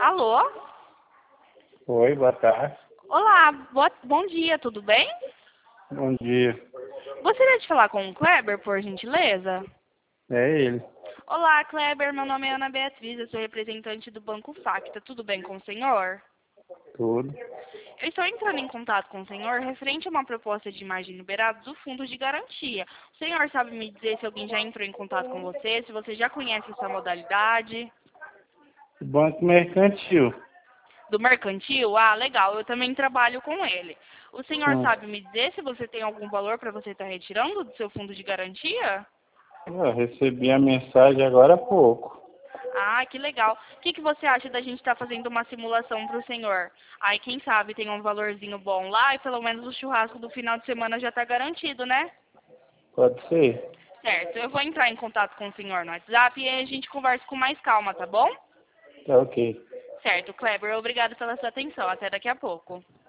Alô? Oi, boa tarde. Olá, bom dia, tudo bem? Bom dia. Gostaria de falar com o Kleber, por gentileza? É ele. Olá, Kleber, meu nome é Ana Beatriz, eu sou representante do Banco Facta, tudo bem com o senhor? Tudo. Eu estou entrando em contato com o senhor referente a uma proposta de margem liberada do Fundo de Garantia. O senhor sabe me dizer se alguém já entrou em contato com você, se você já conhece essa modalidade? Banco Mercantil. Do mercantil? Ah, legal, eu também trabalho com ele. O senhor Hum. sabe me dizer se você tem algum valor para você estar retirando do seu fundo de garantia? Eu recebi a mensagem agora há pouco. Ah, que legal. O que você acha da gente estar fazendo uma simulação para o senhor? Aí, quem sabe, tem um valorzinho bom lá e pelo menos o churrasco do final de semana já está garantido, né? Pode ser? Certo, eu vou entrar em contato com o senhor no WhatsApp e aí a gente conversa com mais calma, tá bom? Tá ok. Certo, Kleber, obrigado pela sua atenção. Até daqui a pouco.